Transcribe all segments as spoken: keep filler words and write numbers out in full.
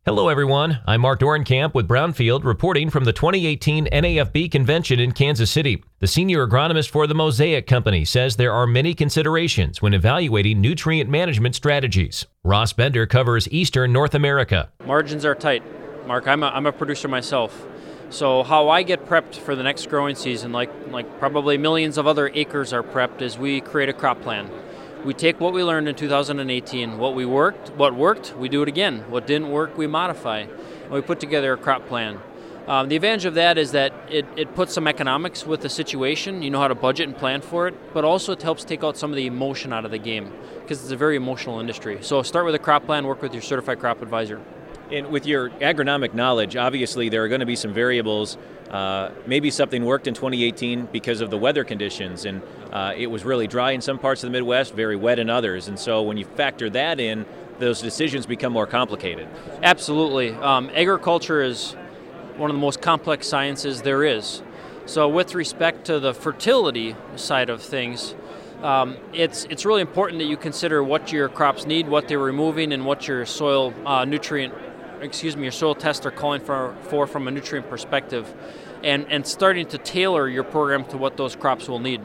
Hello, everyone. I'm Mark Dorenkamp with Brownfield, reporting from the twenty eighteen N A F B convention in Kansas City. The senior agronomist for the Mosaic Company says there are many considerations when evaluating nutrient management strategies. Ross Bender covers Eastern North America. Margins are tight. Mark, I'm a, I'm a producer myself. So how I get prepped for the next growing season, like, like probably millions of other acres are prepped, is we create a crop plan. We take what we learned in two thousand eighteen, what we worked, what worked, we do it again. What didn't work, we modify. And we put together a crop plan. Um, the advantage of that is that it, it puts some economics with the situation. You know how to budget and plan for it, but also it helps take out some of the emotion out of the game because it's a very emotional industry. So start with a crop plan, work with your certified crop advisor. And with your agronomic knowledge, obviously there are going to be some variables. Uh, maybe something worked in twenty eighteen because of the weather conditions, and uh, it was really dry in some parts of the Midwest, very wet in others. And so when you factor that in, those decisions become more complicated. Absolutely. Um, agriculture is one of the most complex sciences there is. So with respect to the fertility side of things, Um, it's it's really important that you consider what your crops need, what they're removing, and what your soil uh, nutrient, excuse me, your soil tests are calling for, for from a nutrient perspective, and, and starting to tailor your program to what those crops will need.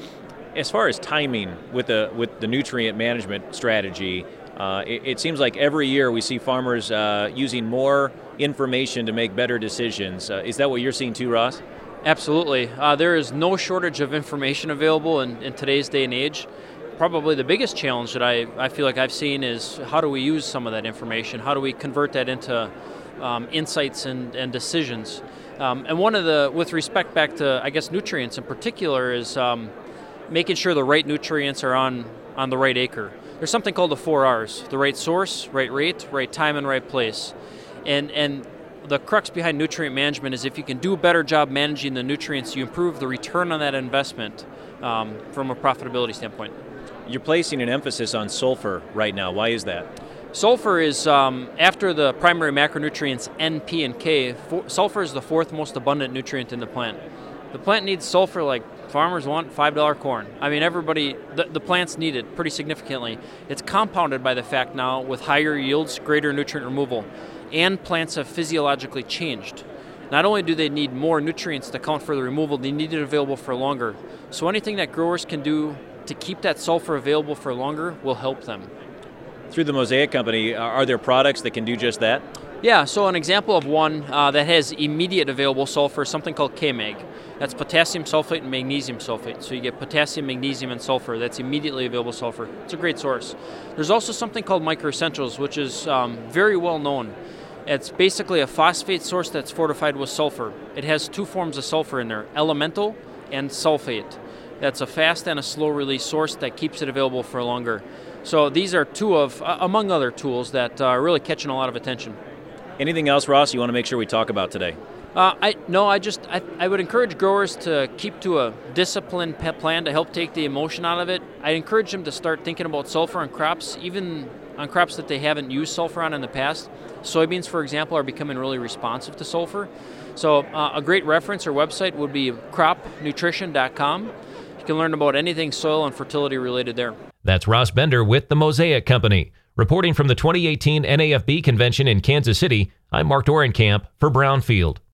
As far as timing with the with the nutrient management strategy, uh, it, it seems like every year we see farmers uh, using more information to make better decisions. Uh, is that what you're seeing too, Ross? Absolutely. Uh, there is no shortage of information available in, in today's day and age. Probably the biggest challenge that I, I feel like I've seen is how do we use some of that information? How do we convert that into um, insights and, and decisions? Um, and one of the, with respect back to, I guess, nutrients in particular, is um, making sure the right nutrients are on, on the right acre. There's something called the four R's: the right source, right rate, right time, and right place. And and the crux behind nutrient management is if you can do a better job managing the nutrients, you improve the return on that investment um, from a profitability standpoint. You're placing an emphasis on sulfur right now. Why is that? Sulfur is, um, after the primary macronutrients N, P, and K, for, sulfur is the fourth most abundant nutrient in the plant. The plant needs sulfur like farmers want five dollar corn. I mean, everybody, the, the plants need it pretty significantly. It's compounded by the fact now with higher yields, greater nutrient removal, and plants have physiologically changed. Not only do they need more nutrients to account for the removal, they need it available for longer. So anything that growers can do to keep that sulfur available for longer will help them. Through the Mosaic Company, are there products that can do just that? Yeah, so an example of one uh, that has immediate available sulfur is something called K-Mag. That's potassium sulfate and magnesium sulfate. So you get potassium, magnesium, and sulfur. That's immediately available sulfur. It's a great source. There's also something called Micro Essentials, which is um, very well known. It's basically a phosphate source that's fortified with sulfur. It has two forms of sulfur in there, elemental and sulfate. That's a fast and a slow release source that keeps it available for longer. So these are two of, uh, among other tools that are really catching a lot of attention. Anything else, Ross, you want to make sure we talk about today? Uh, I no, I just I, I would encourage growers to keep to a disciplined pet plan to help take the emotion out of it. I encourage them to start thinking about sulfur on crops, even on crops that they haven't used sulfur on in the past. Soybeans, for example, are becoming really responsive to sulfur. So uh, a great reference or website would be crop nutrition dot com. You can learn about anything soil and fertility related there. That's Ross Bender with the Mosaic Company. Reporting from the twenty eighteen N A F B convention in Kansas City, I'm Mark Dorenkamp for Brownfield.